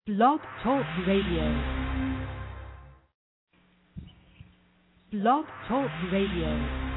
Blog Talk Radio. Blog Talk Radio.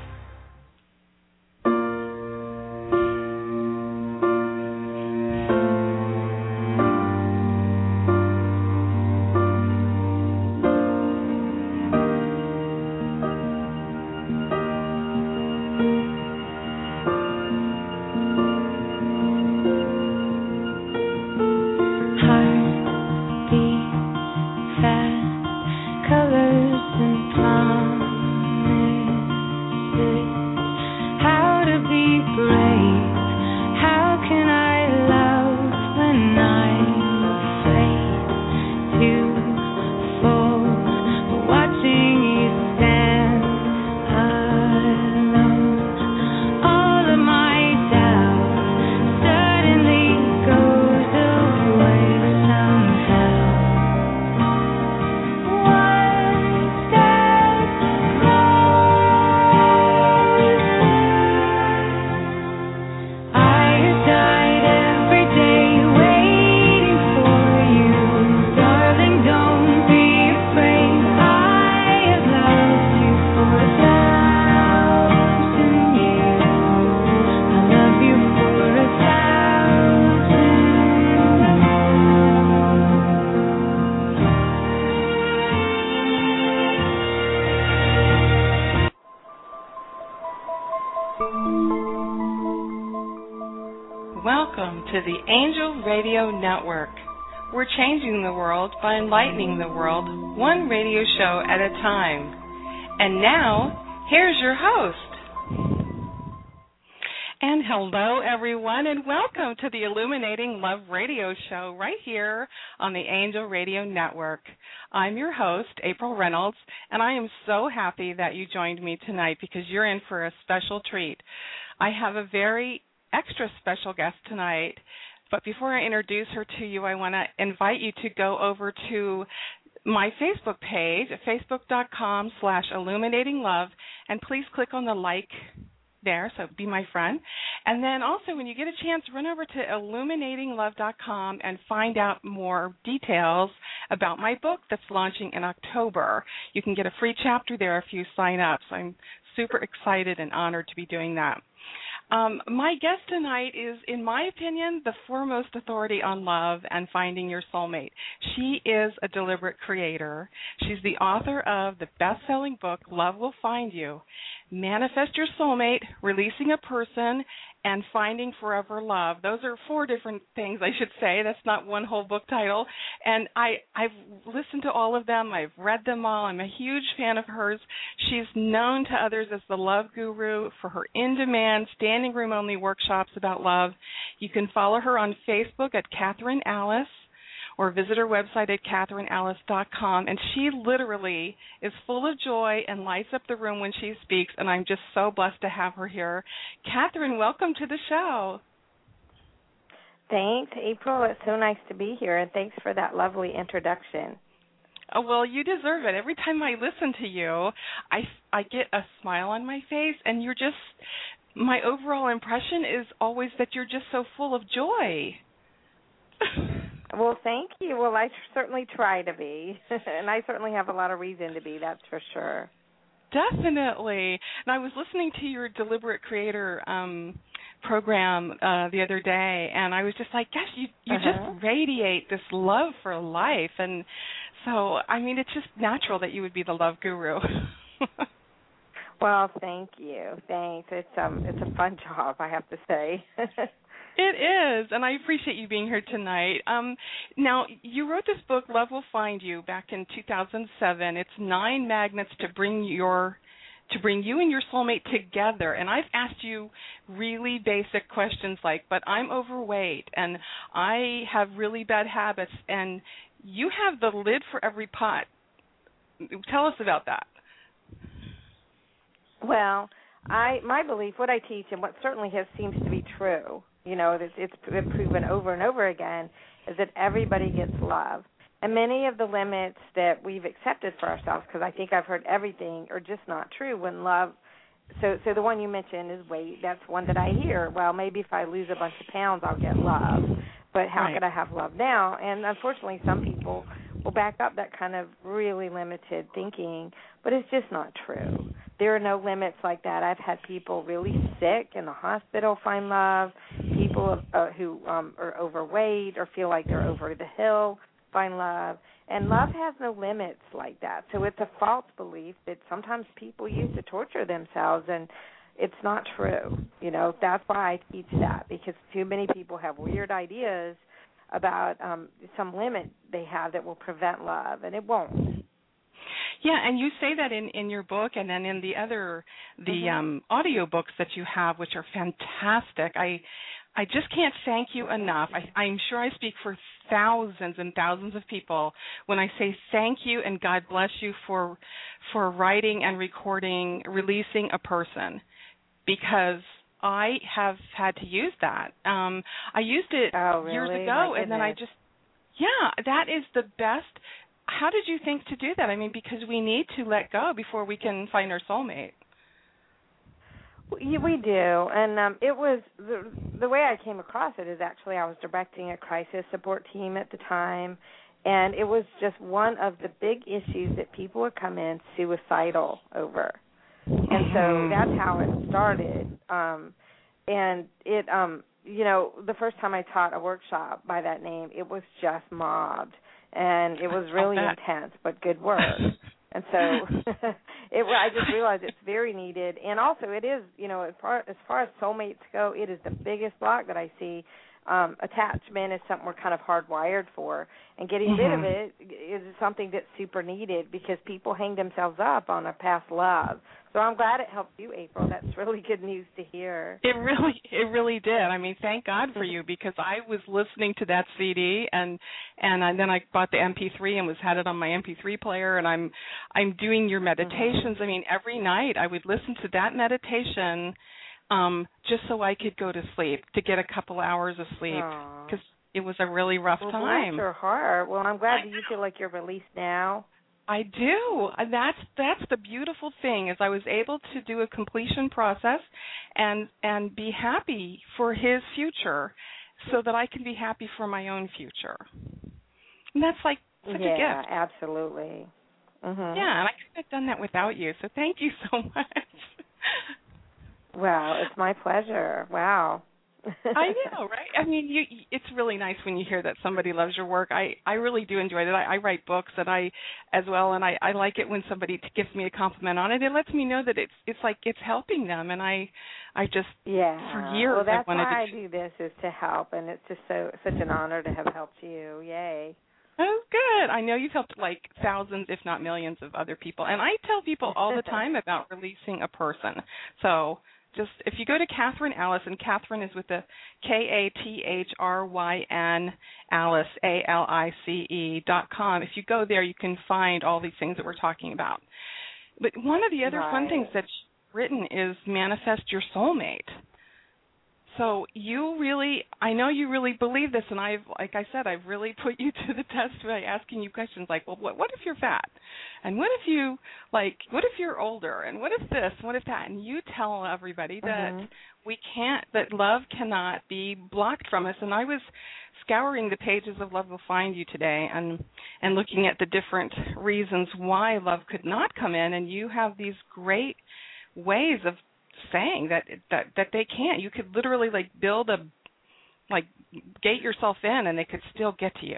Welcome to the Angel Radio Network. We're changing the world by enlightening the world, one radio show at a time. And now, here's your host. And hello, everyone, and welcome to the Illuminating Love Radio Show right here on the Angel Radio Network. I'm your host, April Reynolds, and I am so happy that you joined me tonight because you're in for a special treat. I have a very extra special guest tonight, but before I introduce her to you, I want to invite you to go over to my Facebook page at facebook.com/illuminatinglove, and please click on the like there, so be my friend. And then also, when you get a chance, run over to illuminatinglove.com and find out more details about my book that's launching in October. You can get a free chapter there if you sign up, so I'm super excited and honored to be doing that. My guest tonight is, in my opinion, the foremost authority on love and finding your soulmate. She is a deliberate creator. She's the author of the best-selling book, Love Will Find You, Manifest Your Soulmate, Releasing a Person, and Finding Forever Love. Those are four different things, I should say. That's not one whole book title. And I've listened to all of them. I've read them all. I'm a huge fan of hers. She's known to others as the Love Guru for her in-demand, standing-room-only workshops about love. You can follow her on Facebook at Catherine Alice, or visit her website at catherinealice.com. And she literally is full of joy and lights up the room when she speaks, and I'm just so blessed to have her here. Catherine, welcome to the show. Thanks, April. It's so nice to be here, and thanks for that lovely introduction. Oh, well, you deserve it. Every time I listen to you, I get a smile on my face, and you're just, my overall impression is always that you're just so full of joy. Well, thank you. Well, I certainly try to be, and I certainly have a lot of reason to be, that's for sure. Definitely. And I was listening to your Deliberate Creator program the other day, and I was just like, gosh, you just radiate this love for life. And so, I mean, it's just natural that you would be the love guru. Well, thank you. Thanks. It's a fun job, I have to say. It is, and I appreciate you being here tonight. Now, you wrote this book, Love Will Find You, back in 2007. It's 9 magnets to bring you and your soulmate together. And I've asked you really basic questions like, but I'm overweight, and I have really bad habits, and you have the lid for every pot. Tell us about that. Well, my belief, what I teach, and what certainly seems to be true, you know, it's been proven over and over again, is that everybody gets love. And many of the limits that we've accepted for ourselves, because I think I've heard everything, are just not true when love. So the one you mentioned is weight. That's one that I hear. Well, maybe if I lose a bunch of pounds, I'll get love. but how could I have love now? And unfortunately, some people will back up that kind of really limited thinking, but it's just not true. There are no limits like that. I've had people really sick in the hospital find love, people who are overweight or feel like they're over the hill find love, and love has no limits like that. So it's a false belief that sometimes people use to torture themselves, and it's not true. You know, that's why I teach that, because too many people have weird ideas about some limit they have that will prevent love, and it won't. Yeah, and you say that in your book, and then in the other audio books that you have, which are fantastic. I just can't thank you enough. I'm sure I speak for thousands and thousands of people when I say thank you and God bless you for writing and recording, releasing a person, because I have had to use that. I used it years ago, and then that is the best. How did you think to do that? I mean, because we need to let go before we can find our soulmate. We do, and it was the way I came across it is actually I was directing a crisis support team at the time, and it was just one of the big issues that people would come in suicidal over, and so that's how it started. And it, you know, the first time I taught a workshop by that name, it was just mobbed, and it was really intense, but good work. And so I just realized it's very needed. And also it is, you know, as far as soulmates go, it is the biggest block that I see. Attachment is something we're kind of hardwired for, and getting rid of it is something that's super needed because people hang themselves up on a past love. So I'm glad it helped you, April. That's really good news to hear. It really did. I mean, thank God for you, because I was listening to that CD and then I bought the MP3 and had it on my MP3 player, and I'm doing your meditations. I mean, every night I would listen to that meditation just so I could go to sleep, to get a couple hours of sleep, because it was a really rough time. Bless your heart. Well, I'm glad that you feel like you're released now. I do. That's the beautiful thing, is I was able to do a completion process and be happy for his future so that I can be happy for my own future. And that's like such a gift. Yeah, absolutely. Yeah, and I couldn't have done that without you, so thank you so much. Well, it's my pleasure. Wow. I know, right? I mean, it's really nice when you hear that somebody loves your work. I really do enjoy it. I write books, and I like it when somebody gives me a compliment on it. It lets me know that it's like it's helping them, and I just for years well, that's I wanted why to. I do this, is to help, and it's just such an honor to have helped you. Yay. Oh, good. I know you've helped like thousands, if not millions, of other people, and I tell people all the time about releasing a person. So. Just if you go to Catherine Alice, and Catherine is with the KATHRYN Alice ALICE.com. If you go there, you can find all these things that we're talking about. But one of the other fun things that's written is manifest your soulmate. So I know you really believe this, and I've really put you to the test by asking you questions like, well, what if you're fat? And what if you're older? And what if this? What if that? And you tell everybody that that love cannot be blocked from us. And I was scouring the pages of Love Will Find You today and looking at the different reasons why love could not come in, and you have these great ways of saying that they can't. You could literally build gate yourself in, and they could still get to you.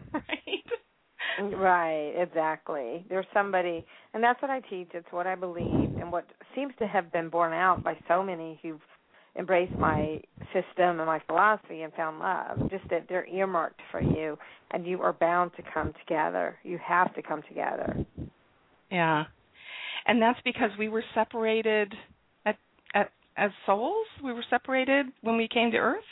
Right, exactly. There's somebody, and that's what I teach. It's what I believe, and what seems to have been borne out by so many who've embraced my system and my philosophy and found love, just that they're earmarked for you, and you are bound to come together. You have to come together. Yeah, and that's because we were separated as souls. We were separated when we came to Earth.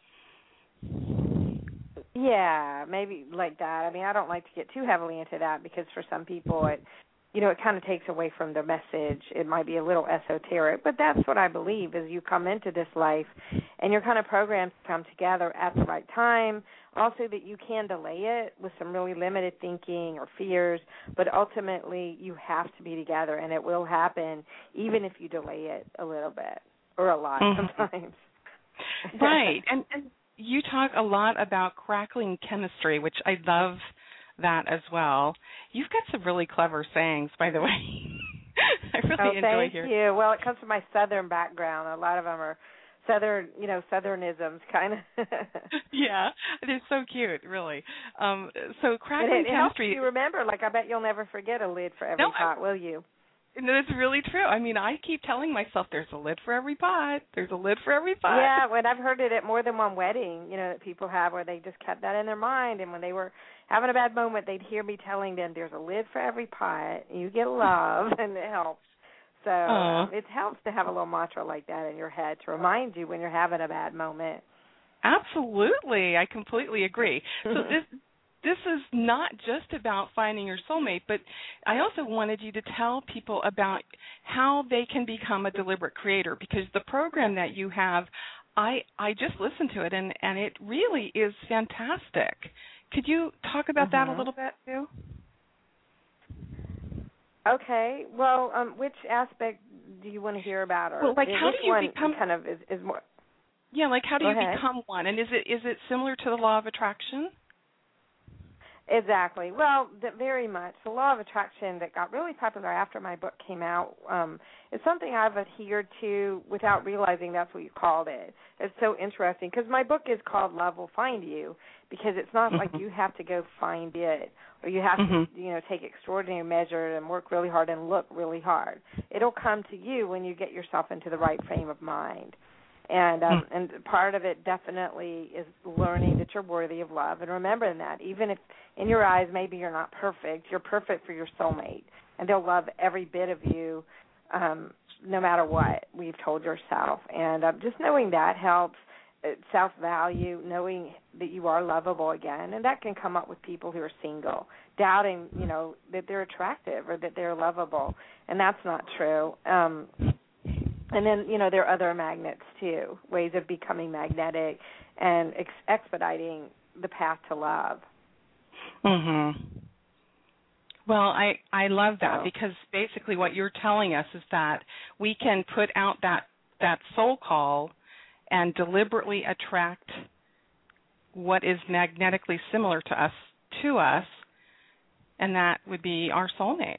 Yeah, maybe like that. I mean, I don't like to get too heavily into that, because for some people it kind of takes away from the message. It might be a little esoteric, but that's what I believe, is you come into this life and you're kind of programmed to come together at the right time. Also that you can delay it with some really limited thinking or fears, but ultimately you have to be together, and it will happen even if you delay it a little bit or a lot sometimes. Right. And you talk a lot about crackling chemistry, which I love that as well. You've got some really clever sayings, by the way. I really enjoy hearing. Thank you. Well, it comes from my Southern background. A lot of them are Southern, Southernisms, kind of. Yeah, they're so cute, really. So crackling chemistry. It helps you remember. Like, I bet you'll never forget a lid for every pot, will you? No, that's really true. I mean, I keep telling myself there's a lid for every pot. There's a lid for every pot. Yeah, when I've heard it at more than one wedding, that people have where they just kept that in their mind, and when they were having a bad moment, they'd hear me telling them there's a lid for every pot. You get love, and it helps. So it helps to have a little mantra like that in your head to remind you when you're having a bad moment. Absolutely. I completely agree. So this is not just about finding your soulmate, but I also wanted you to tell people about how they can become a deliberate creator, because the program that you have, I just listened to it, and it really is fantastic. Could you talk about that a little bit, too? Okay. Well, which aspect do you want to hear about? Or well, like how do you become kind of is more? Yeah, like how do you become one? And is it similar to the law of attraction? Exactly. Well, very much. The law of attraction that got really popular after my book came out is something I've adhered to without realizing that's what you called it. It's so interesting because my book is called Love Will Find You, because it's not like you have to go find it or you have to, take extraordinary measures and work really hard and look really hard. It'll come to you when you get yourself into the right frame of mind. And part of it definitely is learning that you're worthy of love and remembering that even if in your eyes maybe you're not perfect, you're perfect for your soulmate, and they'll love every bit of you no matter what we've told yourself. And just knowing that helps self-value, knowing that you are lovable again, and that can come up with people who are single, doubting, that they're attractive or that they're lovable, and that's not true. And then, there are other magnets, too, ways of becoming magnetic and expediting the path to love. Well, I love that because basically what you're telling us is that we can put out that soul call and deliberately attract what is magnetically similar to us, and that would be our soulmate.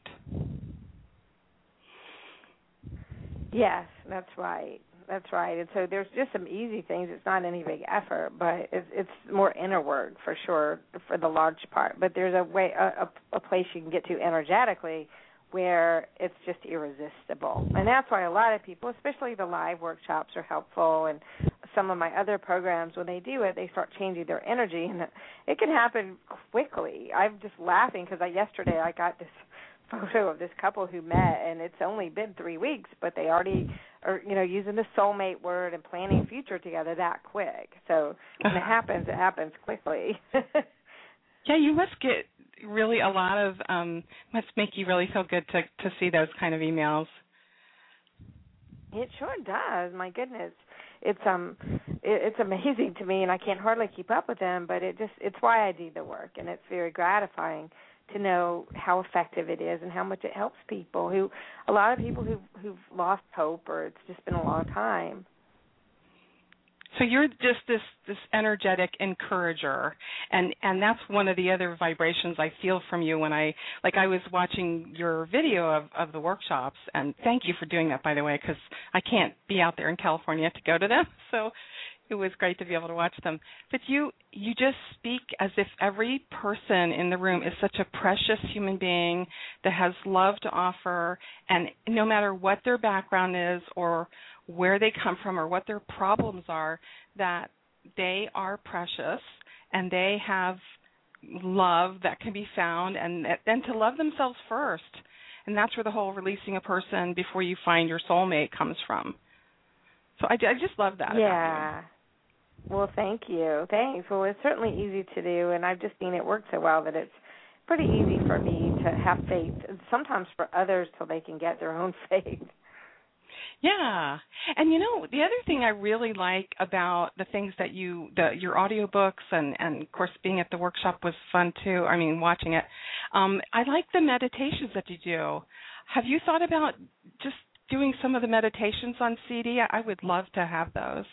Yes, that's right. That's right. And so there's just some easy things. It's not any big effort, but it's more inner work for sure for the large part. But there's a place you can get to energetically where it's just irresistible. And that's why a lot of people, especially the live workshops, are helpful. And some of my other programs, when they do it, they start changing their energy. And it can happen quickly. I'm just laughing because yesterday I got this photo of this couple who met, and it's only been 3 weeks, but they already are, using the soulmate word and planning a future together that quick. So when it happens quickly. Yeah, you must get really a lot of, must make you really feel good to see those kind of emails. It sure does. My goodness. It's amazing to me, and I can't hardly keep up with them, but it's why I do the work, and it's very gratifying to know how effective it is and how much it helps people a lot of people who've lost hope, or it's just been a long time. So you're just this energetic encourager, and that's one of the other vibrations I feel from you when I was watching your video of the workshops, and thank you for doing that, by the way, because I can't be out there in California to go to them, so it was great to be able to watch them. But you just speak as if every person in the room is such a precious human being that has love to offer, and no matter what their background is or where they come from or what their problems are, that they are precious and they have love that can be found, and then to love themselves first. And that's where the whole releasing a person before you find your soulmate comes from. So I just love that about you. Well, thank you. Thanks. Well, it's certainly easy to do, and I've just seen it work so well that it's pretty easy for me to have faith, sometimes for others till they can get their own faith. Yeah. And, the other thing I really like about the things that your audiobooks and, of course, being at the workshop was fun, too. I mean, watching it. I like the meditations that you do. Have you thought about just doing some of the meditations on CD? I would love to have those.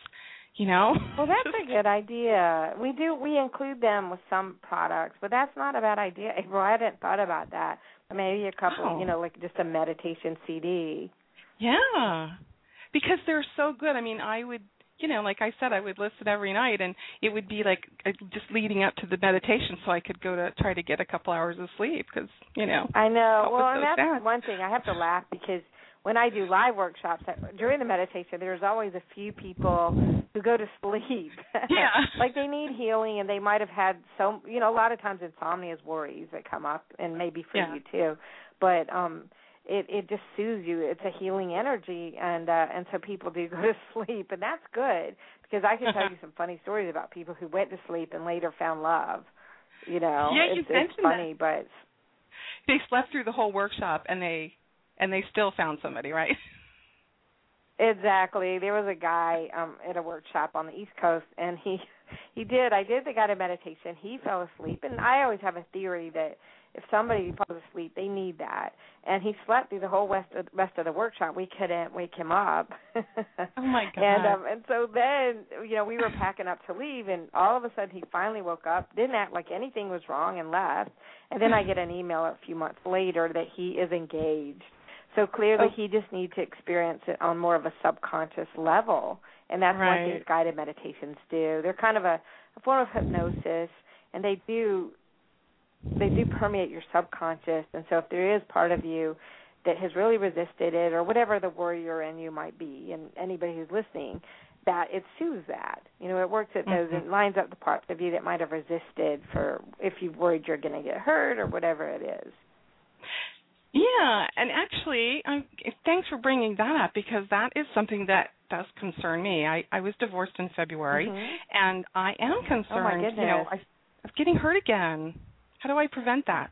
you know? Well, that's a good idea. We include them with some products, but that's not a bad idea. April, I hadn't thought about that. Maybe a couple, like just a meditation CD. Yeah, because they're so good. I mean, I would, like I said, I would listen every night, and it would be like just leading up to the meditation, so I could go to try to get a couple hours of sleep because, I know. Well, and that's sad. one thing. I have to laugh because when I do live workshops during the meditation, there's always a few people who go to sleep. Yeah. Like they need healing, and they might have had a lot of times insomnia is worries that come up, and maybe for you too. But it just soothes you. It's a healing energy, and so people do go to sleep, and that's good because I can tell you some funny stories about people who went to sleep and later found love. Yeah, it's funny, but they slept through the whole workshop and they still found somebody, right? Exactly. There was a guy at a workshop on the East Coast, and I did the guided meditation. He fell asleep, and I always have a theory that if somebody falls asleep, they need that. And he slept through the whole rest of the workshop. We couldn't wake him up. Oh my God! And so then we were packing up to leave, and all of a sudden he finally woke up, didn't act like anything was wrong, and left. And then I get an email a few months later that he is engaged. So clearly he just needs to experience it on more of a subconscious level, and that's what these guided meditations do. They're kind of a form of hypnosis, and they do permeate your subconscious. And so if there is part of you that has really resisted it, or whatever the warrior in you might be, and anybody who's listening, that it soothes that. It works at those, it lines up the parts of you that might have resisted for if you've worried you're going to get hurt or whatever it is. Yeah, and actually, thanks for bringing that up because that is something that does concern me. I was divorced in February, and I am concerned, oh my goodness, of getting hurt again. How do I prevent that?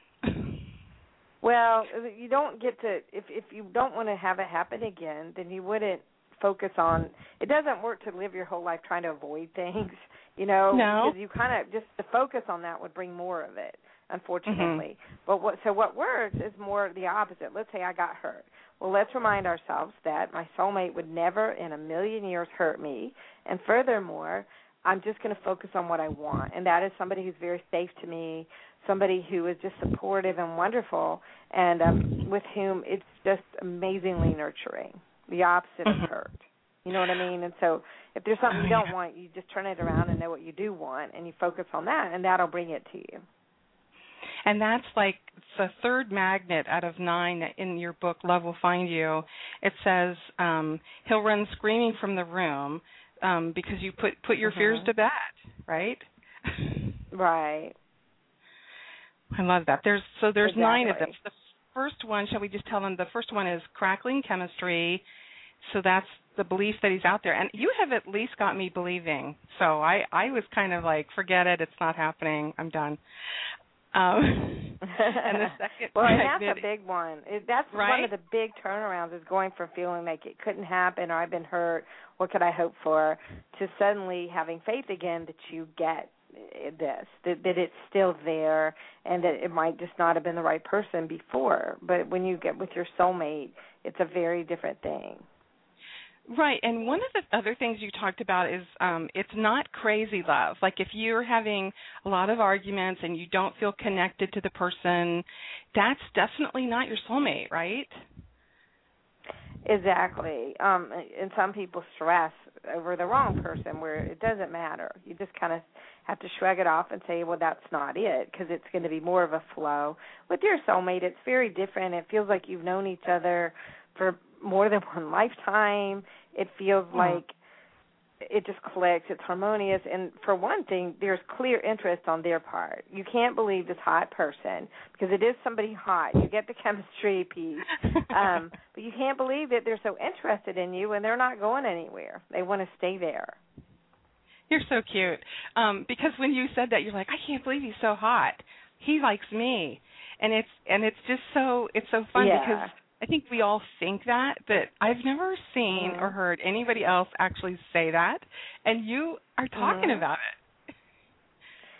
Well, you don't get to, if you don't want to have it happen again, then you wouldn't focus on, it doesn't work to live your whole life trying to avoid things, No. Because you kind of, just to focus on that would bring more of it. Unfortunately. But what works is more the opposite. Let's say I got hurt. Well, let's remind ourselves that my soulmate would never in a million years hurt me. And furthermore, I'm just going to focus on what I want. And that is somebody who's very safe to me, somebody who is just supportive and wonderful, and with whom it's just amazingly nurturing, the opposite of hurt. You know what I mean? And so if there's something you don't want, you just turn it around and know what you do want, and you focus on that, and that'll bring it to you. And that's like the third magnet out of 9 in your book, Love Will Find You. It says he'll run screaming from the room because you put your fears to bed, right? Right. I love that. There's exactly. 9 of them. The first one, shall we just tell them? The first one is crackling chemistry. So that's the belief that he's out there. And you have at least got me believing. So I was kind of like, forget it. It's not happening. I'm done. And the second and that's a big one. That's right? one of the big turnarounds is going from feeling like it couldn't happen or I've been hurt, what could I hope for, to suddenly having faith again that you get this, that it's still there, and that it might just not have been the right person before. But when you get with your soulmate, it's a very different thing. Right, and one of the other things you talked about is it's not crazy love. Like if you're having a lot of arguments and you don't feel connected to the person, that's definitely not your soulmate, right? Exactly. And some people stress over the wrong person where it doesn't matter. You just kind of have to shrug it off and say, well, that's not it, because it's going to be more of a flow. With your soulmate, it's very different. It feels like you've known each other for more than one lifetime. It feels like it just clicks. It's harmonious. And for one thing, there's clear interest on their part. You can't believe this hot person because it is somebody hot. You get the chemistry piece. But you can't believe that they're so interested in you and they're not going anywhere. They want to stay there. You're so cute. Because when you said that, you're like, I can't believe he's so hot. He likes me. And it's just so fun because I think we all think that, but I've never seen or heard anybody else actually say that, and you are talking about it.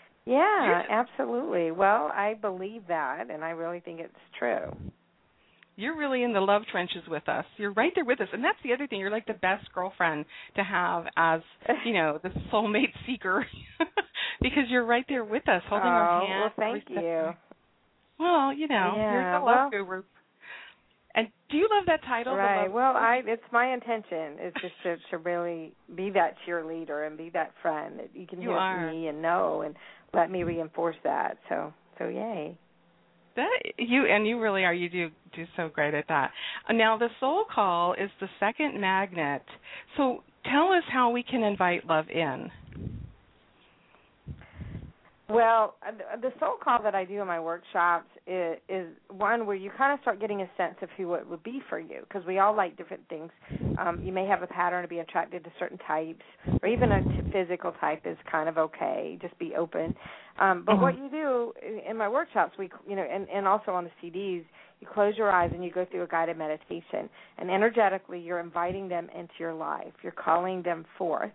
Yeah, absolutely. Well, I believe that, and I really think it's true. You're really in the love trenches with us. You're right there with us. And that's the other thing. You're like the best girlfriend to have as, the soulmate seeker because you're right there with us, holding our hand. Well, thank you. Well, you're the love guru. And do you love that title? Right. Well, it's my intention is just to really be that cheerleader and be that friend that you can hear from me and know and let me reinforce that. So yay. You really are. You do so great at that. Now, the soul call is the second magnet. So tell us how we can invite love in. Well, the soul call that I do in my workshops is one where you kind of start getting a sense of who it would be for you, because we all like different things. You may have a pattern to be attracted to certain types, or even a physical type is kind of okay. Just be open. But what you do in my workshops, and also on the CDs, you close your eyes and you go through a guided meditation, and energetically you're inviting them into your life. You're calling them forth,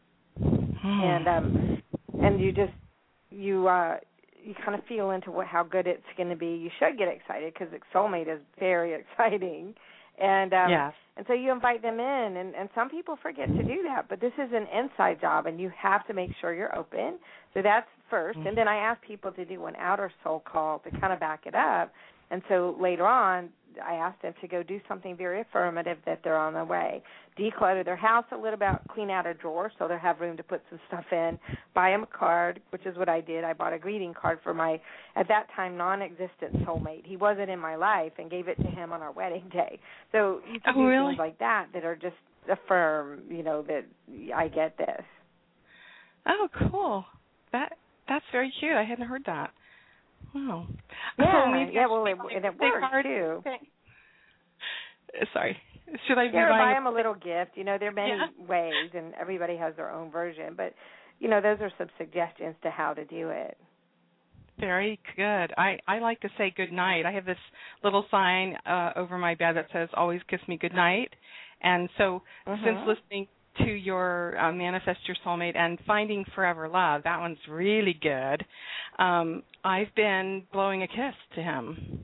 and you just you kind of feel into how good it's going to be. You should get excited because soulmate is very exciting, and so you invite them in, and some people forget to do that, but this is an inside job, and you have to make sure you're open. So that's first, and then I ask people to do an outer soul call to kind of back it up, and so later on I ask them to go do something very affirmative that they're on their way. Declutter their house a little bit, clean out a drawer so they'll have room to put some stuff in, buy them a card, which is what I did. I bought a greeting card for my, at that time, non-existent soulmate. He wasn't in my life, and gave it to him on our wedding day. So you can do things like that are just affirm, that I get this. Oh, cool. That's very cute. I hadn't heard that. Wow. Yeah, well, it works, too. Sorry. Should I be buy them a little gift. There are many ways, and everybody has their own version. But, those are some suggestions to how to do it. Very good. I like to say good night. I have this little sign over my bed that says, always kiss me good night. And so since listening to your Manifest Your Soulmate and Finding Forever Love, that one's really good. I've been blowing a kiss to him.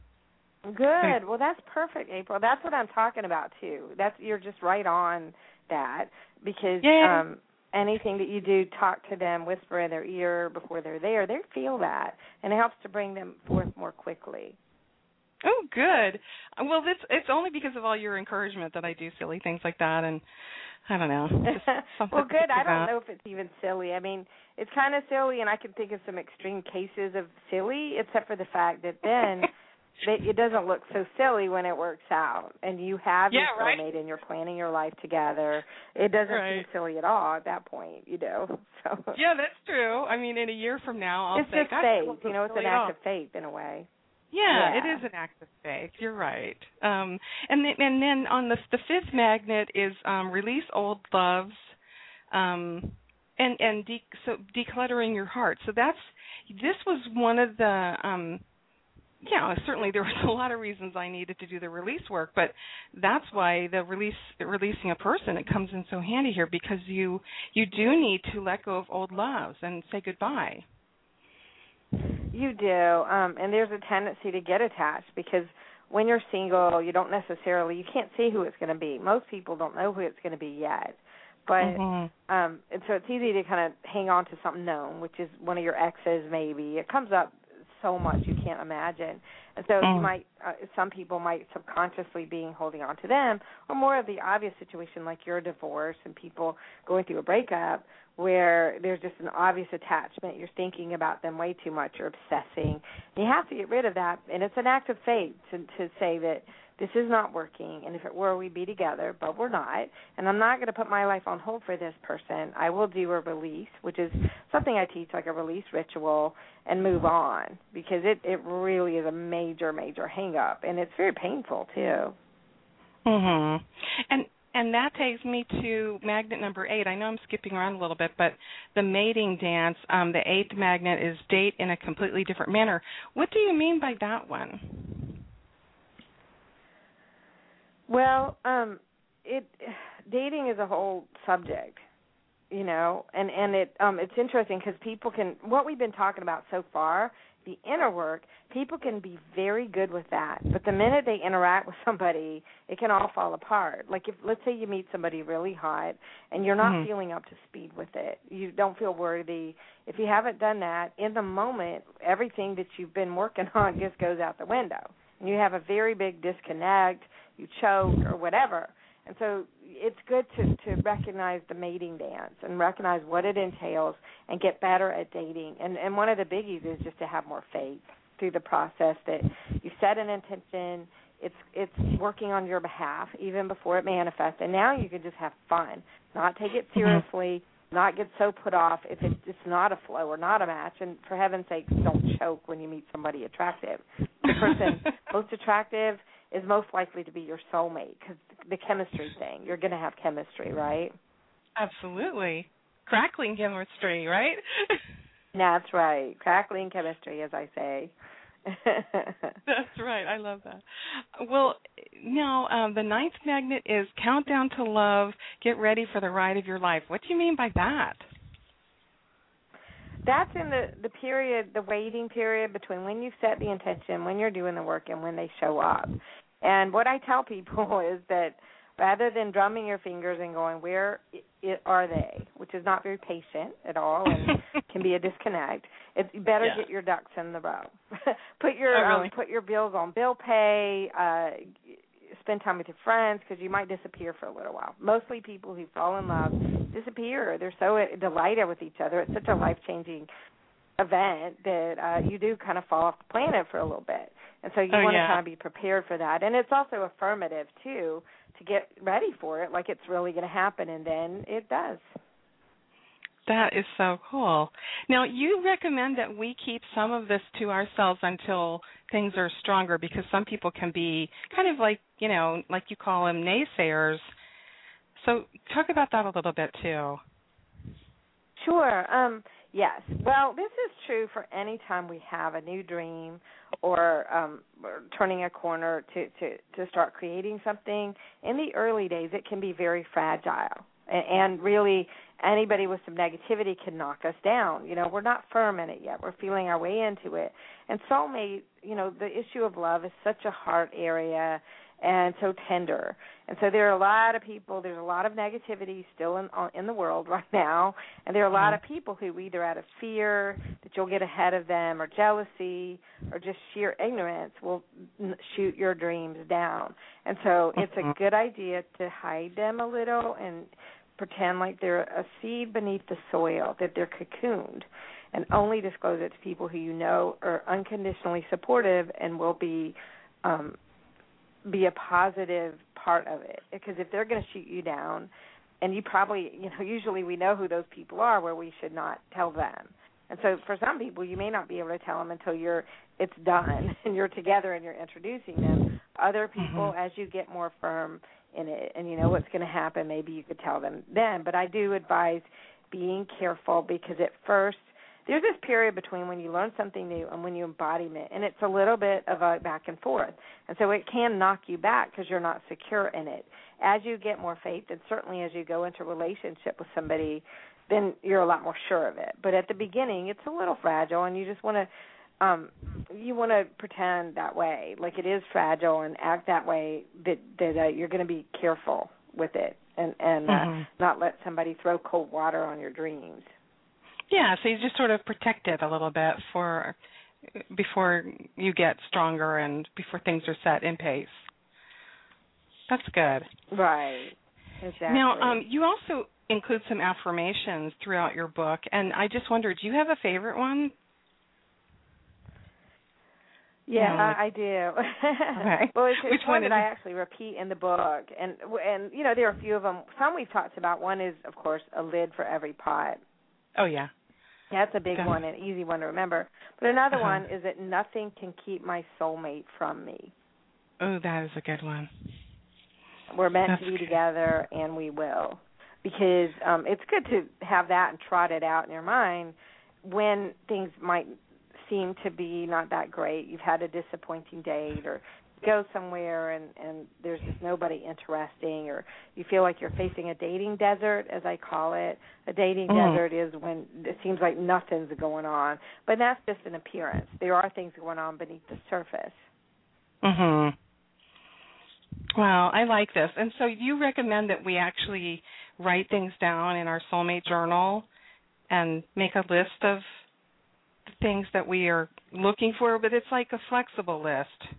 Good. Well, that's perfect, April. That's what I'm talking about, too. You're just right on that, because anything that you do, talk to them, whisper in their ear before they're there, they feel that, and it helps to bring them forth more quickly. Oh, good. Well, it's only because of all your encouragement that I do silly things like that, and I don't know. Well, good. I don't know if it's even silly. I mean, it's kind of silly, and I can think of some extreme cases of silly, except for the fact that then it doesn't look so silly when it works out, and you have your soulmate, and you're planning your life together. It doesn't seem silly at all at that point, So yeah, that's true. I mean, in a year from now, I'll say, it's just faith. It's an act of faith in a way. Yeah, it is an act of faith. You're right. And then on the fifth magnet is release old loves, and decluttering your heart. So this was one of the certainly there was a lot of reasons I needed to do the release work, but that's why releasing a person, it comes in so handy here, because you do need to let go of old loves and say goodbye. You do, and there's a tendency to get attached, because when you're single, you can't see who it's going to be. Most people don't know who it's going to be yet, but and so it's easy to kind of hang on to something known, which is one of your exes maybe. It comes up so much you can't imagine, and so you might, some people might subconsciously be holding on to them, or more of the obvious situation like your divorce and people going through a breakup, where there's just an obvious attachment. You're thinking about them way too much. You're obsessing. You have to get rid of that, and it's an act of faith to say that this is not working, and if it were, we'd be together, but we're not, and I'm not going to put my life on hold for this person. I will do a release, which is something I teach, like a release ritual, and move on, because it really is a major, major hang-up, and it's very painful, too. And that takes me to magnet number 8. I know I'm skipping around a little bit, but the mating dance, the 8th magnet is date in a completely different manner. What do you mean by that one? Well, dating is a whole subject, and it's interesting because people what we've been talking about so far, the inner work, people can be very good with that. But the minute they interact with somebody, it can all fall apart. Like if, let's say you meet somebody really hot and you're not feeling up to speed with it. You don't feel worthy. If you haven't done that, in the moment, everything that you've been working on just goes out the window. And you have a very big disconnect, you choke or whatever. And so it's good to recognize the mating dance and recognize what it entails and get better at dating. And one of the biggies is just to have more faith through the process, that you set an intention, it's working on your behalf even before it manifests. And now you can just have fun, not take it seriously, not get so put off if it's just not a flow or not a match. And for heaven's sake, don't choke when you meet somebody attractive. The person most attractive is most likely to be your soulmate, because the chemistry thing, you're going to have chemistry, right? Absolutely. Crackling chemistry, right? That's right. Crackling chemistry, as I say. That's right. I love that. Well, now the ninth magnet is Countdown to Love. Get ready for the ride of your life. What do you mean by that? That's in the period, the waiting period between when you set the intention, when you're doing the work, and when they show up. And what I tell people is that rather than drumming your fingers and going, where are they, which is not very patient at all and can be a disconnect, it's better get your ducks in the row. Put your bills on bill pay, spend time with your friends, because you might disappear for a little while. Mostly people who fall in love disappear. They're so delighted with each other. It's such a life-changing event that you do kind of fall off the planet for a little bit. And so you want to kind of be prepared for that. And it's also affirmative, too, to get ready for it, like it's really going to happen, and then it does. That is so cool. Now, you recommend that we keep some of this to ourselves until things are stronger, because some people can be kind of like, you know, like you call them naysayers. So talk about that a little bit, too. Sure. Yes. Well, this is true for any time we have a new dream or turning a corner to start creating something. In the early days, it can be very fragile. And really, anybody with some negativity can knock us down. You know, we're not firm in it yet. We're feeling our way into it. And soulmate, you know, the issue of love is such a heart area and so tender. And so there are a lot of people, there's a lot of negativity still in the world right now, and there are a lot of people who either out of fear that you'll get ahead of them or jealousy or just sheer ignorance will shoot your dreams down. And so it's a good idea to hide them a little and pretend like they're a seed beneath the soil, that they're cocooned, and only disclose it to people who you know are unconditionally supportive and will be a positive part of it. Because if they're going to shoot you down, and you probably, you know, usually we know who those people are where we should not tell them. And so for some people, you may not be able to tell them until it's done and you're together and you're introducing them. Other people, as you get more firm in it and you know what's going to happen, maybe you could tell them then. But I do advise being careful, because at first, there's this period between when you learn something new and when you embody it, and it's a little bit of a back and forth. And so it can knock you back because you're not secure in it. As you get more faith, and certainly as you go into a relationship with somebody, then you're a lot more sure of it. But at the beginning, it's a little fragile, and you just want to pretend that way, like it is fragile, and act that way, that you're going to be careful with it and not let somebody throw cold water on your dreams. Yeah, so you just sort of protect it a little bit before you get stronger and before things are set in pace. That's good. Right. Exactly. Now, you also include some affirmations throughout your book, and I just wondered, do you have a favorite one? Yeah, I do. Okay. Well, it's Which one one that I actually repeat in the book, and you know, there are a few of them. Some we've talked about. One is, of course, a lid for every pot. Oh, yeah. That's a big one, an easy one to remember. But another one is that nothing can keep my soulmate from me. Oh, that is a good one. We're meant to be together, and we will. Because it's good to have that and trot it out in your mind when things might seem to be not that great. You've had a disappointing date, or go somewhere and there's just nobody interesting, or you feel like you're facing a dating desert, as I call it. A dating desert is when it seems like nothing's going on, but that's just an appearance. There are things going on beneath the surface. Mhm. Well, I like this. And so you recommend that we actually write things down in our soulmate journal and make a list of the things that we are looking for, but it's like a flexible list.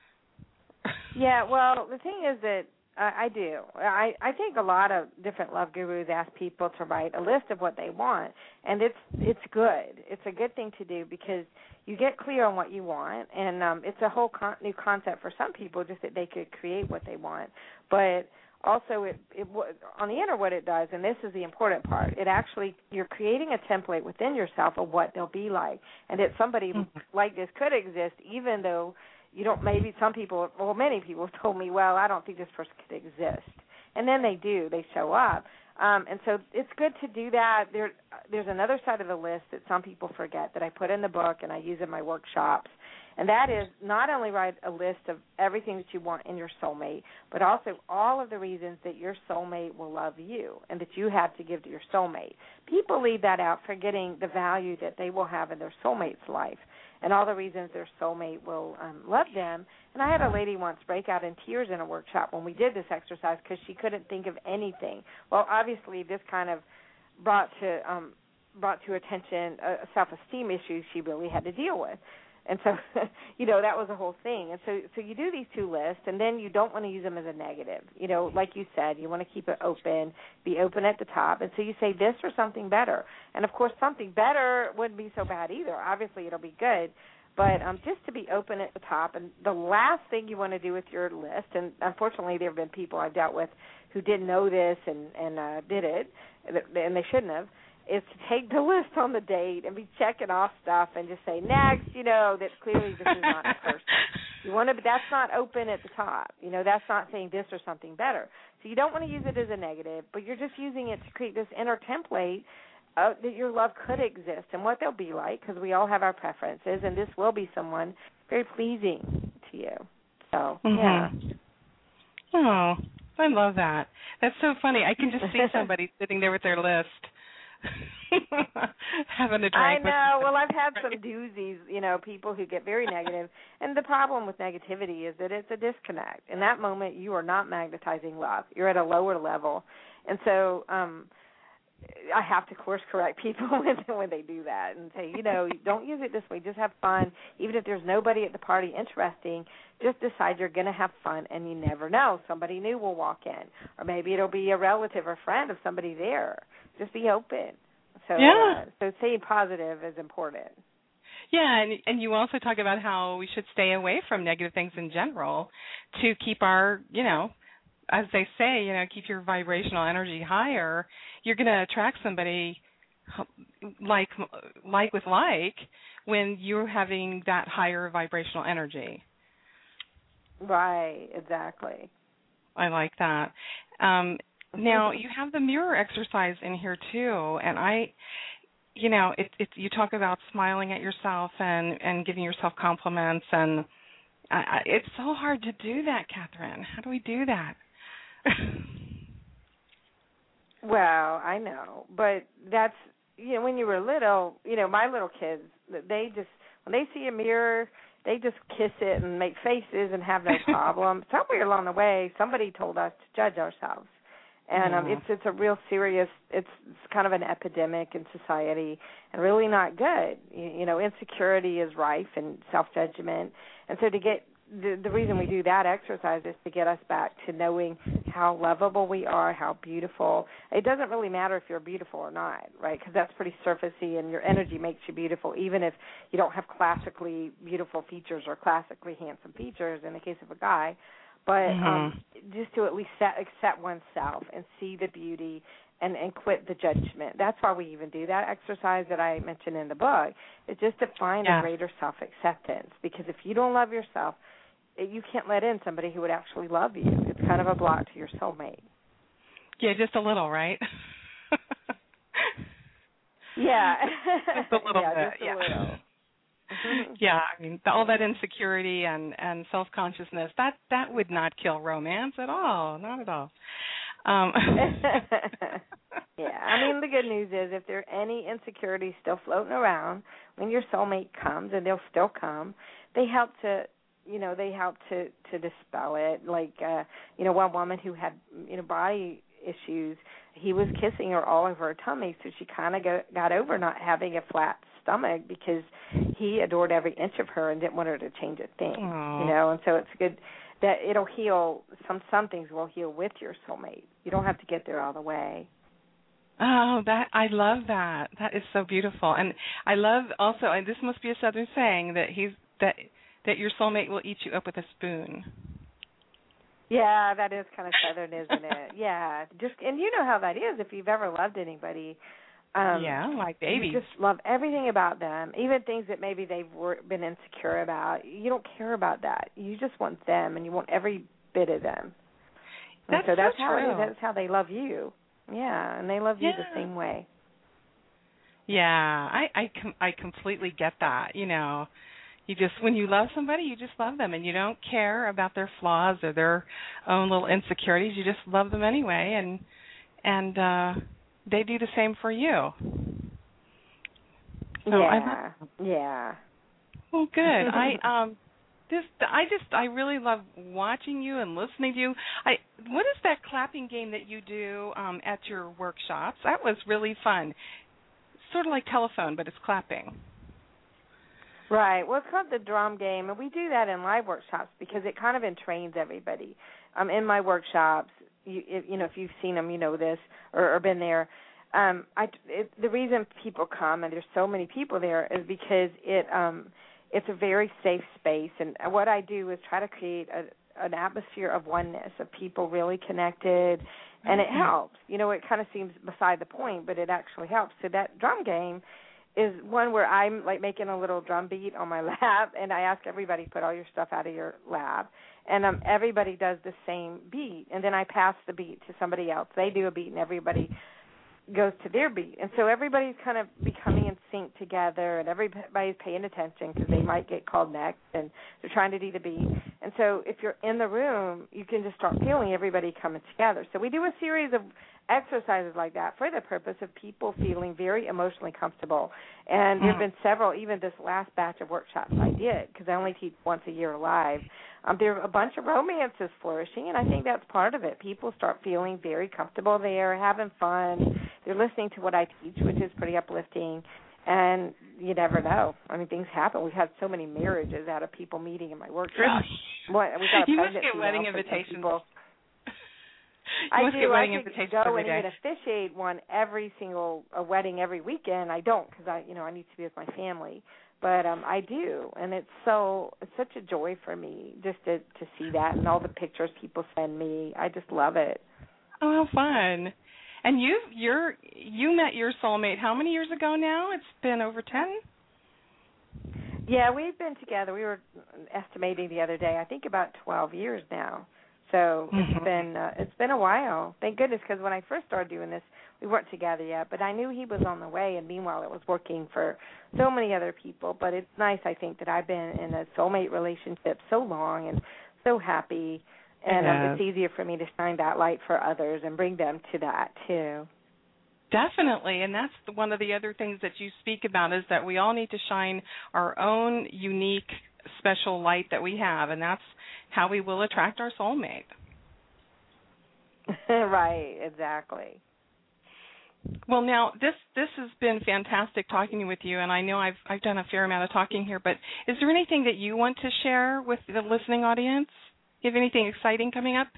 Yeah, well, the thing is that I do. I think a lot of different love gurus ask people to write a list of what they want, and it's good. It's a good thing to do because you get clear on what you want, and it's a whole new concept for some people, just that they could create what they want. But also, it on the inner, what it does, and this is the important part, it actually, you're creating a template within yourself of what they'll be like, and that somebody like this could exist, even though you don't, maybe some people, well, many people have told me, well, I don't think this person could exist. And then they do. They show up. And so it's good to do that. There's another side of the list that some people forget that I put in the book and I use in my workshops, and that is not only write a list of everything that you want in your soulmate, but also all of the reasons that your soulmate will love you and that you have to give to your soulmate. People leave that out, forgetting the value that they will have in their soulmate's life and all the reasons their soulmate will love them. And I had a lady once break out in tears in a workshop when we did this exercise because she couldn't think of anything. Well, obviously this kind of brought to attention a self-esteem issue she really had to deal with. And so, that was the whole thing. And so you do these two lists, and then you don't want to use them as a negative. Like you said, you want to keep it open, be open at the top. And so you say this or something better. And, of course, something better wouldn't be so bad either. Obviously, it'll be good. But just to be open at the top. And the last thing you want to do with your list, and unfortunately there have been people I've dealt with who didn't know this and did it, and they shouldn't have, is to take the list on the date and be checking off stuff and just say next, that clearly this is not a person. You want to, but that's not open at the top. That's not saying this or something better. So you don't want to use it as a negative, but you're just using it to create this inner template that your love could exist and what they'll be like, because we all have our preferences, and this will be someone very pleasing to you. So, yeah. Oh, I love that. That's so funny. I can just see somebody sitting there with their list. Having a drink. I know. Well, I've had some doozies, people who get very negative. And the problem with negativity is that it's a disconnect. In that moment, you are not magnetizing love. You're at a lower level. And so I have to course correct people when they do that and say, don't use it this way. Just have fun. Even if there's nobody at the party interesting, just decide you're going to have fun, and you never know. Somebody new will walk in, or maybe it'll be a relative or friend of somebody there. Just be open. So, so staying positive is important. Yeah, and you also talk about how we should stay away from negative things in general to keep our, as they say, keep your vibrational energy higher. You're going to attract somebody like with like when you're having that higher vibrational energy. Right, exactly. I like that. Now, you have the mirror exercise in here, too, and you talk about smiling at yourself and giving yourself compliments, and it's so hard to do that, Catherine. How do we do that? Well, I know, but that's, when you were little, my little kids, they just, when they see a mirror, they just kiss it and make faces and have no problem. Somewhere along the way, somebody told us to judge ourselves. And it's a real serious, it's kind of an epidemic in society and really not good. Insecurity is rife and self-judgment. And so to get, the reason we do that exercise is to get us back to knowing how lovable we are, how beautiful. It doesn't really matter if you're beautiful or not, right? Because that's pretty surfacey, and your energy makes you beautiful, even if you don't have classically beautiful features or classically handsome features in the case of a guy. But just to at least accept oneself and see the beauty and quit the judgment. That's why we even do that exercise that I mentioned in the book. It's just to find a greater self-acceptance. Because if you don't love yourself, you can't let in somebody who would actually love you. It's kind of a block to your soulmate. Yeah, just a little, right? Yeah. Just a little bit. Just a little. Yeah, I mean, all that insecurity and self-consciousness, that would not kill romance at all, not at all. Yeah, I mean, the good news is if there are any insecurities still floating around, when your soulmate comes, and they'll still come, they help to dispel it. Like, one woman who had, body issues, he was kissing her all over her tummy, so she kind of got over not having a flat stomach because he adored every inch of her and didn't want her to change a thing. Aww. And so it's good that it'll heal. Some things will heal with your soulmate. You don't have to get there all the way. Oh, I love that. That is so beautiful. And I love also, and this must be a Southern saying, that your soulmate will eat you up with a spoon. Yeah, that is kind of Southern, isn't it? Yeah. And you know how that is if you've ever loved anybody. Yeah, like babies. You just love everything about them, even things that maybe they've been insecure about. You don't care about that. You just want them, and you want every bit of them. That's how true. it is. That's how they love you. Yeah, and they love you the same way. Yeah, I completely get that. You just, when you love somebody, you just love them, and you don't care about their flaws or their own little insecurities. You just love them anyway, and they do the same for you. So yeah. Well, good. I really love watching you and listening to you. What is that clapping game that you do at your workshops? That was really fun. Sort of like telephone, but it's clapping. Right. Well, it's called the drum game, and we do that in live workshops because it kind of entrains everybody. In my workshops, if you've seen them, you know this or been there. The reason people come, and there's so many people there, is because it's a very safe space. And what I do is try to create an atmosphere of oneness, of people really connected, and it helps. It kind of seems beside the point, but it actually helps. So that drum game is one where I'm like making a little drum beat on my lap, and I ask everybody, put all your stuff out of your lap, and everybody does the same beat, and then I pass the beat to somebody else. They do a beat, and everybody goes to their beat. And so everybody's kind of becoming in sync together, and everybody's paying attention because they might get called next, and they're trying to do the beat. And so if you're in the room, you can just start feeling everybody coming together. So we do a series of exercises like that for the purpose of people feeling very emotionally comfortable. And there have been several, even this last batch of workshops I did, because I only teach once a year live. There are a bunch of romances flourishing, and I think that's part of it. People start feeling very comfortable there, having fun. They're listening to what I teach, which is pretty uplifting. And you never know. I mean, things happen. We've had so many marriages out of people meeting in my workshop. Really? We got a you must get wedding invitations. I do. I could go and even officiate one every single wedding every weekend. I don't because I need to be with my family, but I do, and it's such a joy for me just to see that and all the pictures people send me. I just love it. Oh, how fun! And you met your soulmate how many years ago now? It's been over 10. Yeah, we've been together. We were estimating the other day. I think about 12 years now. So it's been a while. Thank goodness, because when I first started doing this, we weren't together yet. But I knew he was on the way, and meanwhile, it was working for so many other people. But it's nice, I think, that I've been in a soulmate relationship so long and so happy, and it's easier for me to shine that light for others and bring them to that too. Definitely, and that's one of the other things that you speak about is that we all need to shine our own unique, special light that we have, and that's how we will attract our soulmate. Right, exactly. Well, now this has been fantastic talking with you, and I know I've done a fair amount of talking here, but is there anything that you want to share with the listening audience? You have anything exciting coming up?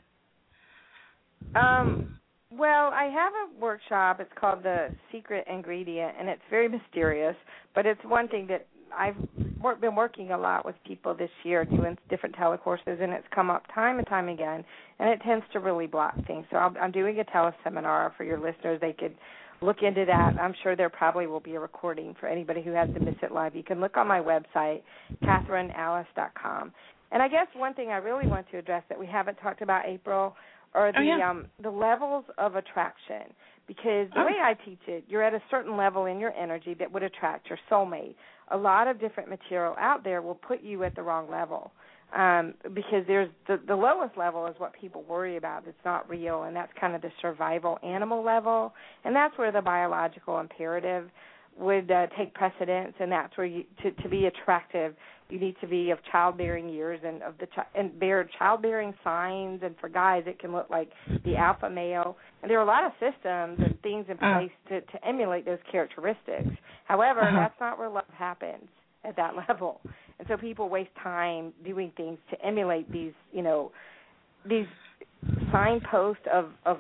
Well, I have a workshop. It's called The Secret Ingredient, and it's very mysterious, but it's one thing that I've been working a lot with people this year doing different telecourses, and it's come up time and time again, and it tends to really block things. So I'm doing a teleseminar for your listeners. They could look into that. I'm sure there probably will be a recording for anybody who has to miss it live. You can look on my website, KatherineAllis.com. And I guess one thing I really want to address that we haven't talked about, April, are the levels of attraction. Because the way I teach it, you're at a certain level in your energy that would attract your soulmate. A lot of different material out there will put you at the wrong level. Because there's the lowest level is what people worry about. It's not real, and that's kind of the survival animal level, and that's where the biological imperative would take precedence, and that's where you to be attractive, you need to be of childbearing years and of the and bear childbearing signs. And for guys, it can look like the alpha male. And there are a lot of systems and things in place to emulate those characteristics. However, that's not where love happens at that level. And so people waste time doing things to emulate these, these signposts of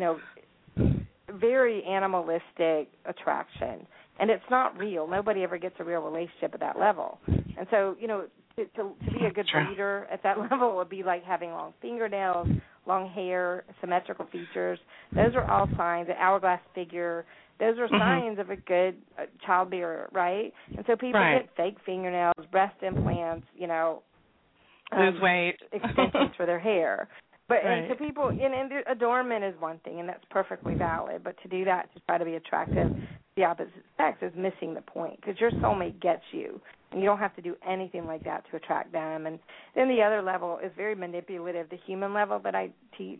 very animalistic attraction. And it's not real. Nobody ever gets a real relationship at that level. And so, to be a good breeder at that level would be like having long fingernails, long hair, symmetrical features. Those are all signs, an hourglass figure. Those are signs of a good childbearer, right? And so people get fake fingernails, breast implants, lose weight, extensions for their hair. But and so people, and adornment is one thing, and that's perfectly valid. But to do that, to try to be attractive to the opposite sex, is missing the point, because your soulmate gets you, and you don't have to do anything like that to attract them. And then the other level is very manipulative, the human level that I teach,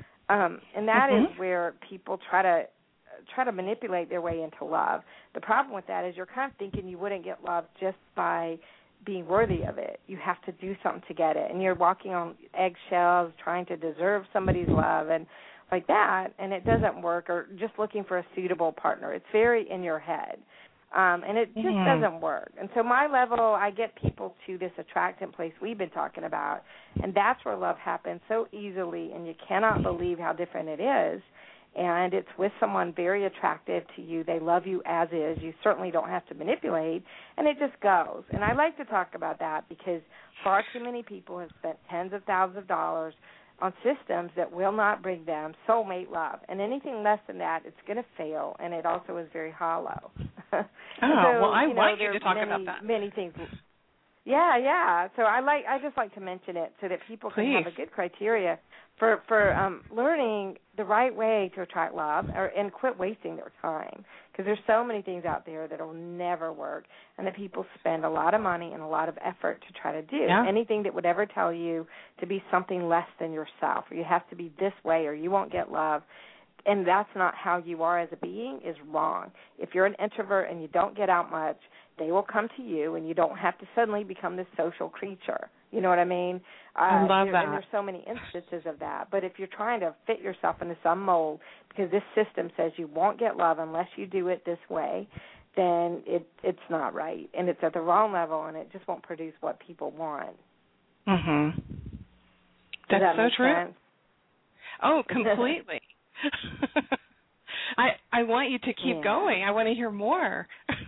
and that is where people try to manipulate their way into love. The problem with that is you're kind of thinking you wouldn't get love just by being worthy of it. You have to do something to get it, and you're walking on eggshells trying to deserve somebody's love and like that, and it doesn't work, or just looking for a suitable partner. It's very in your head, and it just doesn't work. And so my level, I get people to this attractant place we've been talking about, and that's where love happens so easily, and you cannot believe how different it is. And it's with someone very attractive to you. They love you as is. You certainly don't have to manipulate, and it just goes. And I like to talk about that because far too many people have spent tens of thousands of dollars on systems that will not bring them soulmate love. And anything less than that, it's going to fail, and it also is very hollow. Well, I want you to talk about that. Many things. Yeah. So I just like to mention it so that people can have a good criteria for learning the right way to attract love, and quit wasting their time, because there's so many things out there that will never work, and that people spend a lot of money and a lot of effort to try to do. Anything that would ever tell you to be something less than yourself, or you have to be this way, or you won't get love, and that's not how you are as a being, is wrong. If you're an introvert and you don't get out much, they will come to you, and you don't have to suddenly become this social creature. You know what I mean? I love that. And there's so many instances of that. But if you're trying to fit yourself into some mold, because this system says you won't get love unless you do it this way, then it's not right. And it's at the wrong level, and it just won't produce what people want. That's that so true. Sense? Oh, completely. I want you to keep going. I want to hear more.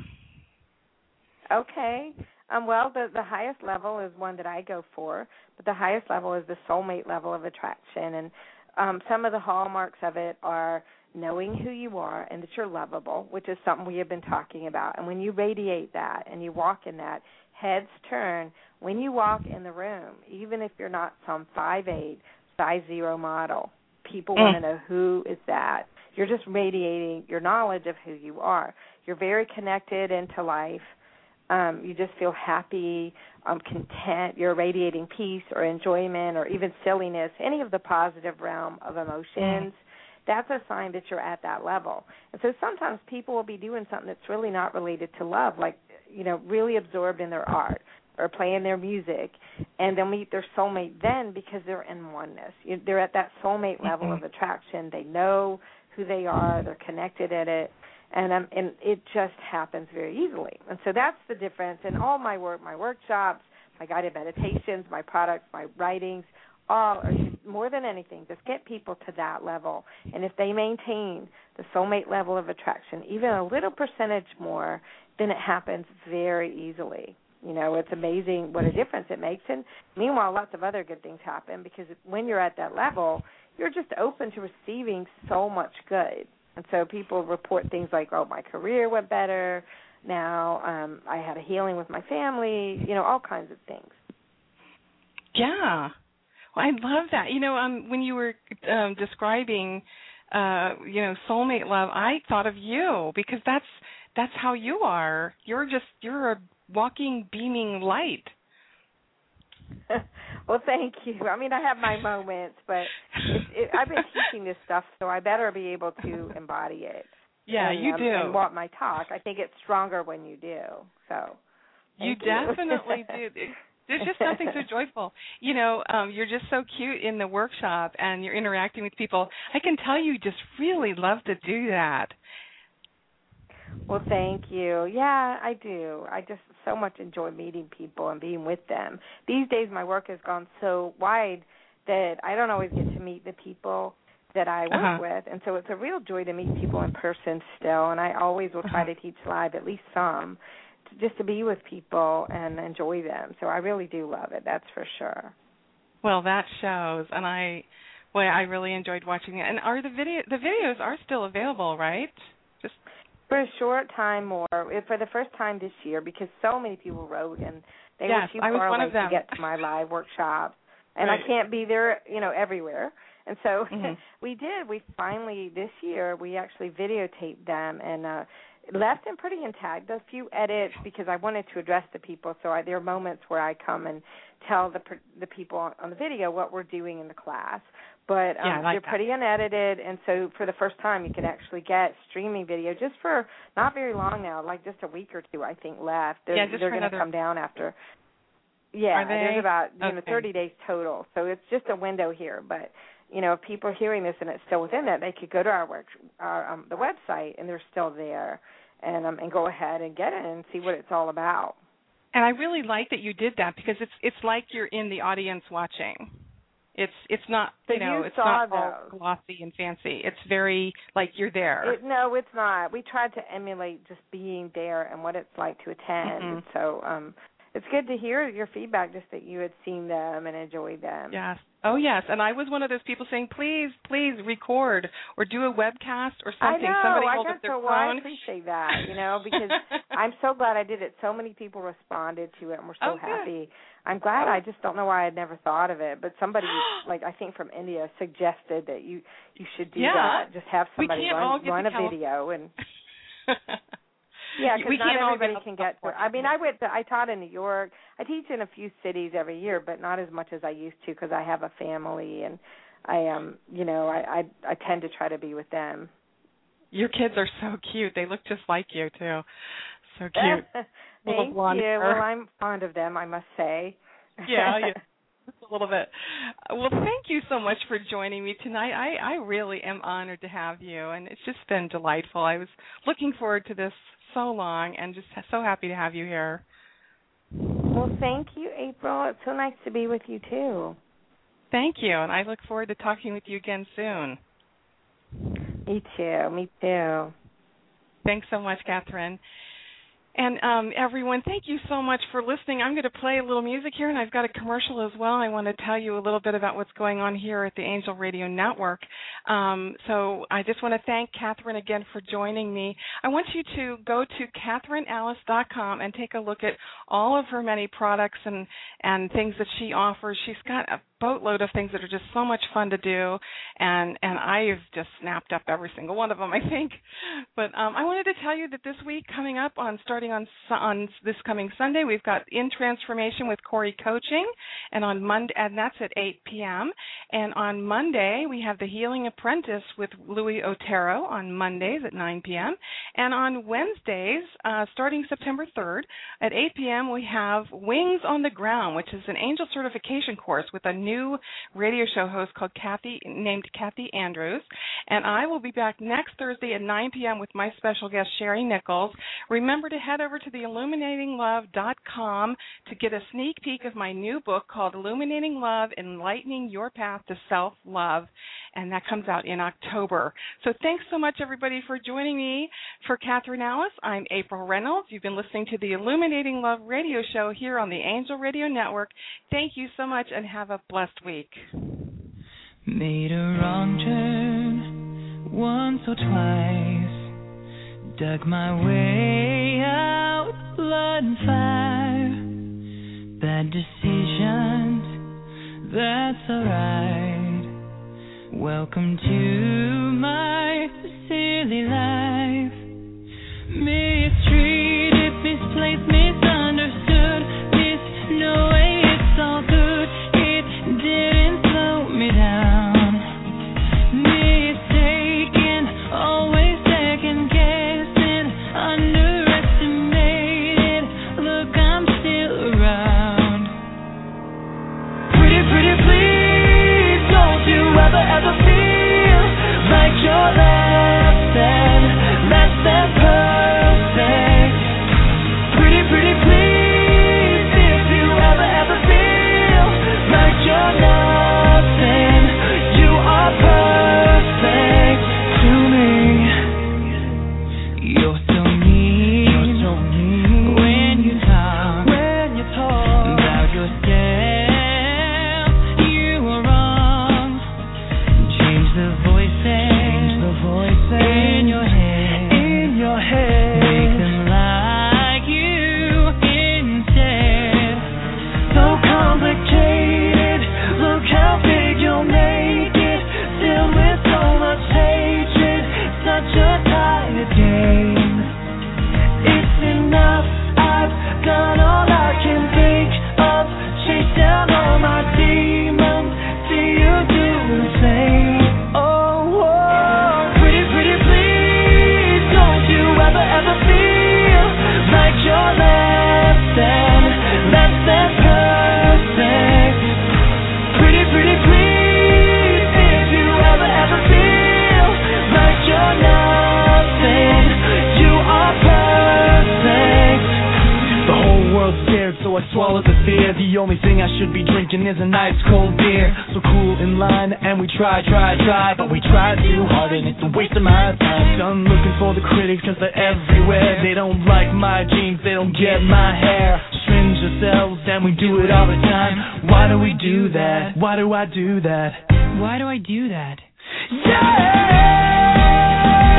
Okay. Well, the highest level is one that I go for, but the highest level is the soulmate level of attraction. And some of the hallmarks of it are knowing who you are and that you're lovable, which is something we have been talking about. And when you radiate that and you walk in that, heads turn. When you walk in the room, even if you're not some 5'8", size 0 model, people want to know who is that. You're just radiating your knowledge of who you are. You're very connected into life. You just feel happy, content. You're radiating peace or enjoyment or even silliness, any of the positive realm of emotions. That's a sign that you're at that level. And so sometimes people will be doing something that's really not related to love, like, really absorbed in their art or playing their music, and they'll meet their soulmate then because they're in oneness. They're at that soulmate level of attraction. They know who they are. They're connected at it. And it just happens very easily. And so that's the difference. In all my work, my workshops, my guided meditations, my products, my writings, all are more than anything, just get people to that level. And if they maintain the soulmate level of attraction, even a little percentage more, then it happens very easily. It's amazing what a difference it makes. And meanwhile, lots of other good things happen, because when you're at that level, you're just open to receiving so much good. And so people report things like, oh, my career went better. Now I had a healing with my family, all kinds of things. Yeah. Well, I love that. When you were describing, soulmate love, I thought of you because that's how you are. You're a walking, beaming light. Well, thank you. I mean, I have my moments, but I've been teaching this stuff, so I better be able to embody it. Yeah, you do. And walk my talk. I think it's stronger when you do. So you definitely do. There's just something so joyful. You're just so cute in the workshop, and you're interacting with people. I can tell you just really love to do that. Well, thank you. Yeah, I do. I just so much enjoy meeting people and being with them. These days my work has gone so wide that I don't always get to meet the people that I work with, and so it's a real joy to meet people in person still, and I always will try to teach live, at least some, just to be with people and enjoy them. So I really do love it, that's for sure. Well, that shows, and I really enjoyed watching it. And are the videos are still available, right? Just for a short time more, for the first time this year, because so many people wrote, and they were too far away to get to my live workshops, and I can't be there, everywhere. And so we finally, this year, we actually videotaped them and left them pretty intact. A few edits because I wanted to address the people, so there are moments where I come and tell the people on the video what we're doing in the class. But they're pretty unedited, and so for the first time you can actually get streaming video just for not very long now, like just a week or two, I think, left. They're going to come down after. Yeah, there's about 30 days total, so it's just a window here. But if people are hearing this and it's still within that, they could go to the website and they're still there, and go ahead and get it and see what it's all about. And I really like that you did that because it's like you're in the audience watching. It's not it's not all glossy and fancy. It's very like you're there. No, it's not. We tried to emulate just being there and what it's like to attend. So it's good to hear your feedback, just that you had seen them and enjoyed them. Yes. Oh, yes. And I was one of those people saying, please record or do a webcast or something. I know. Somebody hold up their phone. I appreciate that, because I'm so glad I did it. So many people responded to it and were so happy. I'm glad. I just don't know why I had never thought of it. But somebody, I think from India, suggested that you should do that. Just have somebody run a video and... Yeah, because not everybody can get to it. I mean, I taught in New York. I teach in a few cities every year, but not as much as I used to because I have a family, and I tend to try to be with them. Your kids are so cute. They look just like you, too. So cute. Thank you. Well, I'm fond of them, I must say. Yeah. Just a little bit. Well, thank you so much for joining me tonight. I really am honored to have you, and it's just been delightful. I was looking forward to this so long, and just so happy to have you here. Well, thank you, April. It's so nice to be with you, too. Thank you, and I look forward to talking with you again soon. Me too. Thanks so much, Catherine. And everyone, thank you so much for listening. I'm going to play a little music here, and I've got a commercial as well. I want to tell you a little bit about what's going on here at the Angel Radio Network. So I just want to thank Catherine again for joining me. I want you to go to CatherineAllis.com and take a look at all of her many products and things that she offers. She's got a boatload of things that are just so much fun to do, and I've just snapped up every single one of them, I think. But I wanted to tell you that this week coming up starting on this coming Sunday, we've got In Transformation with Corey Coaching, and on Monday, and that's at 8 p.m. And on Monday, we have The Healing Apprentice with Louis Otero on Mondays at 9 p.m. And on Wednesdays, starting September 3rd at 8 p.m., we have Wings on the Ground, which is an angel certification course with a new radio show host named Kathy Andrews. And I will be back next Thursday at 9 p.m. with my special guest, Sherry Nichols. Remember to head over to theilluminatinglove.com to get a sneak peek of my new book called Illuminating Love, Enlightening Your Path to Self-Love, and that comes out in October. So thanks so much, everybody, for joining me. For Catherine Allis, I'm April Reynolds. You've been listening to the Illuminating Love radio show here on the Angel Radio Network. Thank you so much, and have a blessed week. Made a wrong turn once or twice, dug my way out, blood and fire, bad decisions, that's alright. Welcome to my silly life. Mistreated, misplaced, misunderstood. No way, it's all good. It didn't slow me down. Mistaken, always second guessing, underestimated. Look, I'm still around. Pretty, pretty, please, don't you ever feel like you're less than perfect. Pretty, pretty, please, if you ever feel like you're nothing, you are perfect to me. You're so mean when you talk about yourself. You are wrong. Change the voices in your head. Make them like you instead. So complicated. Look how big you'll make it. Filled with so much hatred. Such a tired game. It's enough. I've done all I can think of. Chase down all my demons. See you do the same. Pretty, pretty, please, don't you ever feel like you're less than perfect. Pretty, pretty, please, if you ever feel like you're nothing, you are perfect. The whole world's scared, so I swallowed the fear. The only thing I should be drinking is an ice cold beer. So cool in line, and we try, but we try too hard, and it's a waste of my time. Done looking for the critics, cause they're everywhere. They don't like my jeans, they don't get my hair. String yourselves, and we do it all the time. Why do we do that? Why do I do that? Why do I do that? Yeah!